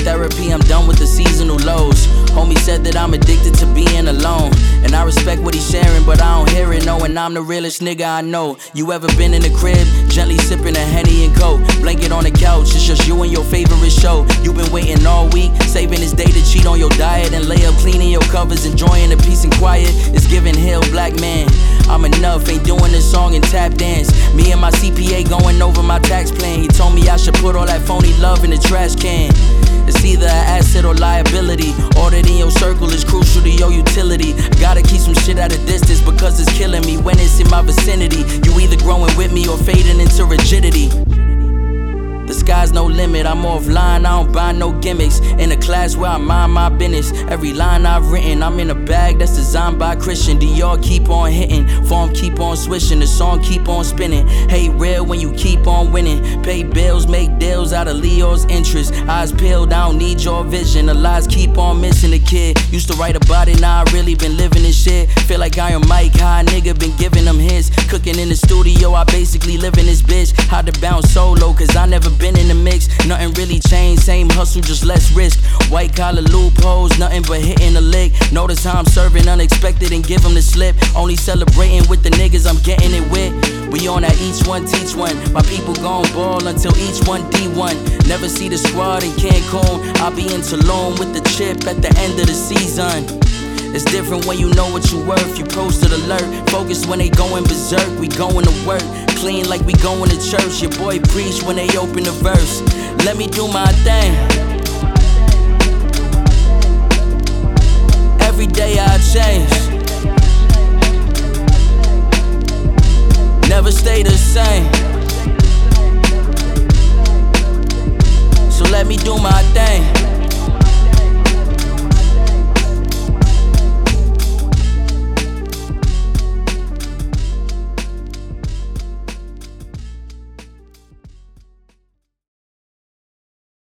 therapy, I'm done with the seasonal lows. Homie said that I'm addicted to being alone, and I respect what he's sharing, but I don't hear it, knowing I'm the realest nigga I know. You ever been in the crib, gently sipping a Henny and Coke, blanket on the couch, it's just you and your favorite show. You been waiting all week, saving this day to cheat on your diet and lay up cleaning your covers, enjoying the peace and quiet. It's giving hell, black man. I'm enough, ain't doing this song and tap dance. Me and my CPA going over my tax plan. He told me I should put all that phony love in the trash can. It's either an asset or liability. Ordered in your circle is crucial to your utility. Gotta keep some shit at a distance because it's killing me when it's in my vicinity. You either growing with me or fading into rigidity. The sky's no limit, I'm offline, I don't buy no gimmicks. In a class where I mind my business. Every line I've written, I'm in a bag that's designed by Christian Dior. Keep on hitting, form keep on swishing, the song keep on spinning. Hate real when you keep on winning. Pay bills, make deals out of Leo's interest. Eyes peeled, I don't need your vision. The lies keep on missing. The kid used to write about it, now I really been living this shit. Feel like Iron Mike, high nigga been giving them hits. Cooking in the studio, I basically live in this bitch. How to bounce solo, cause I never been in the mix. Nothing really changed, same hustle, just less risk. White collar loopholes, nothing but hitting a lick. Notice how I'm serving unexpected and give them the slip. Only celebrating with the niggas I'm getting it with. We on that each one teach one. My people gon' ball until each one D1. Never see the squad in Cancun, I'll be in Tulum with the chip at the end of the season. It's different when you know what you worth. You posted alert, focus when they going berserk. We going to work, clean like we going to church. Your boy preach when they open the verse. Let me do my thing.